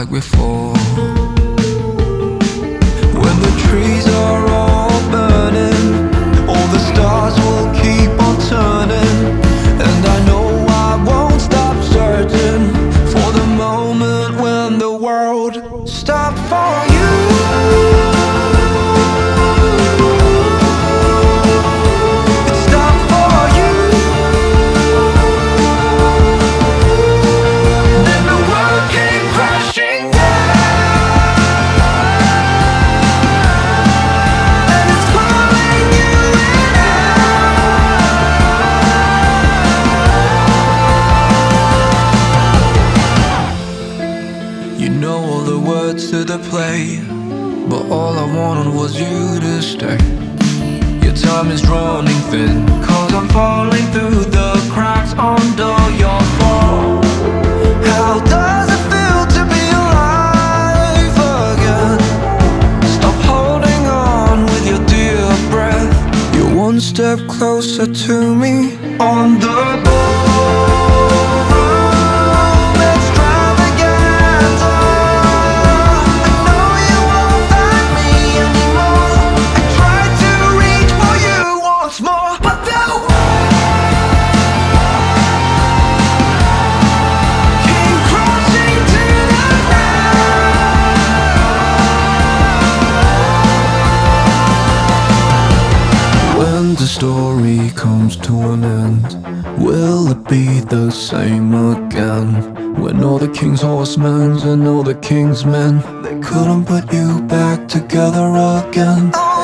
like before. When the trees are all burning, all the stars will keep on turning, and I know I won't stop searching for the moment when the world stopped for you. It stopped for you. Then the world came crashing down, and it's pulling you in out. You know all the words to the play, but all I wanted was you to stay. Your time is running thin, 'cause I'm falling through the cracks under your fall. How does it feel to be alive again? Stop holding on with your dear breath. You're one step closer to me on the ballroom extravaganza. I know you won't find me anymore. I tried to reach for you once more, but the came crashing to the ground. When the story comes to an end, will it be the same again? When all the king's horsemen and all the king's men, they couldn't put you back together again.